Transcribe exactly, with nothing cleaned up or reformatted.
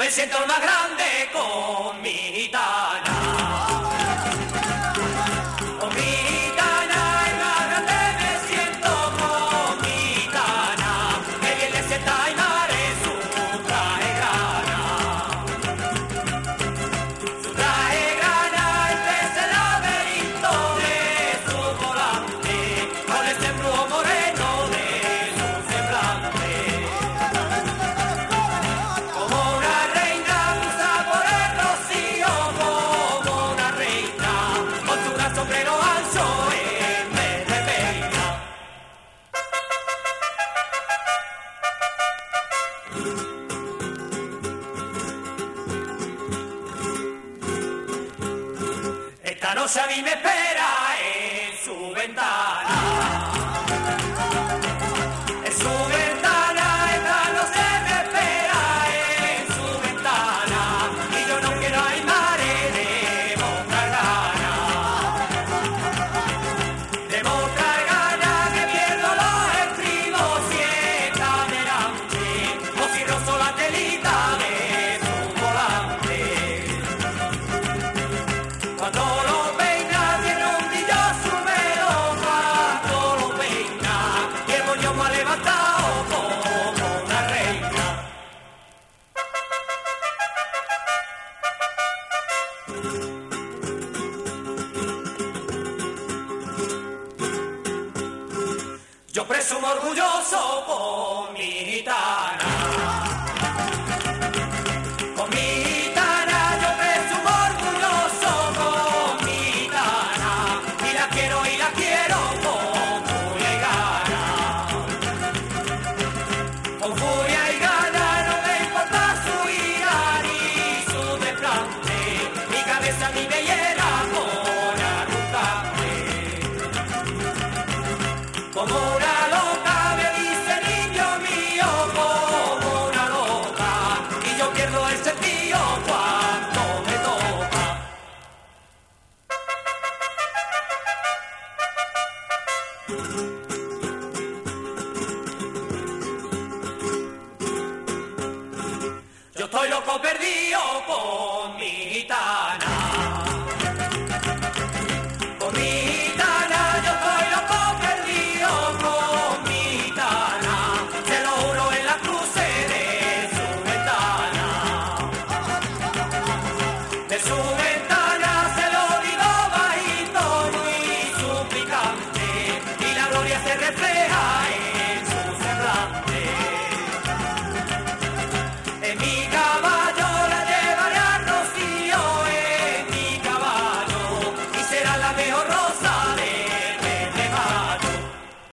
Me siento el más grande con mi gitana. Con mi gitana, el más grande me siento con mi gitana. Que bien le sienta y mare su traje grana. Su traje grana, empieza el laberinto de su volante. Con ese embrujo moreno de su semblante. Como una reina cruza por el rocío, como una reina, con su gran sombrero ancho en vez de peina. Esta noche a mí me espera en su ventana. En su ventana, esta noche me espera en su ventana. Y yo no quiero aimar de mostrar ganas. De mostrar ganas que pierdo los estribos y está delante. O si rozo la telita de su volante. Cuando lo peina tiene un brillo su pelo. Cuando lo peina y el moño me ha levantado como una reina. Yo presumo orgulloso con mi gitana. Con mi gitana, yo presumo orgulloso con mi gitana. Y la quiero y la quiero con furia y gana. Con furia y gana, no me importa su ira ni su desplante. Mi cabeza a mí me llena con arrugante. Como una loca me dice niño mío, como una loca. Y yo pierdo el sentido cuando me toca. Yo estoy loco perdido con mi gitana. Con mi gitana, yo estoy loco perdido con mi gitana. Se lo juro en la cruce de su ventana. De su ventana se lo digo bajito, muy suplicante. Y la gloria se refleja